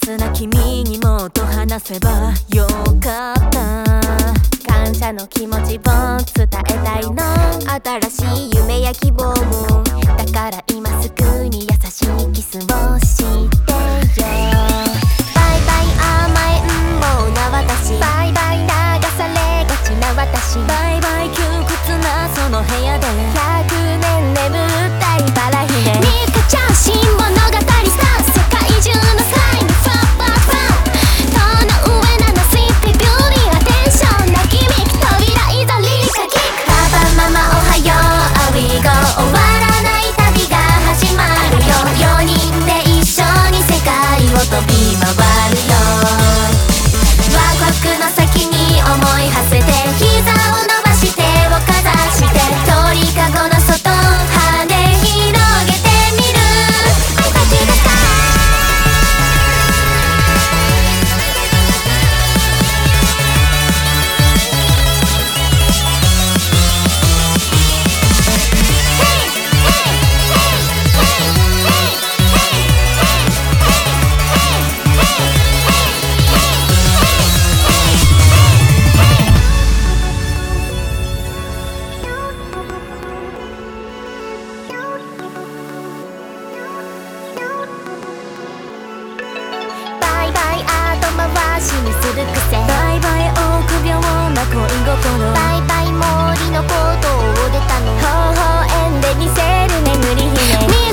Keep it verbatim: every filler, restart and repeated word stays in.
切な君にもっと話せばよかった。 感謝の気持ちを伝えたいの。新しい夢や希望も。だから今すぐに優しいキスをしてよ。バイバイ甘えん坊な私。バイバイ流されがちな私。 バイバイ窮屈なその部屋でひゃくねん眠ったりバラひね。ミカちゃん新物語スター。世界中のサインファッファッファッ。塔の上なのスイーピービューティー。アテンションなギミック。扉いざリリカキック。パパママおはようアウィーゴー。終わらない旅が始まるよ。よにんで一緒に世界を飛び回るよ。ワクワクの先に思い馳せて。膝を伸ばして手をかざして。鳥かごの外羽広げてみる。I touch the sky。 バイバイ後回しにする癖。 バイバイ臆病な恋心。 バイバイ森の孤島を出たの。微笑んでみせる眠り姫。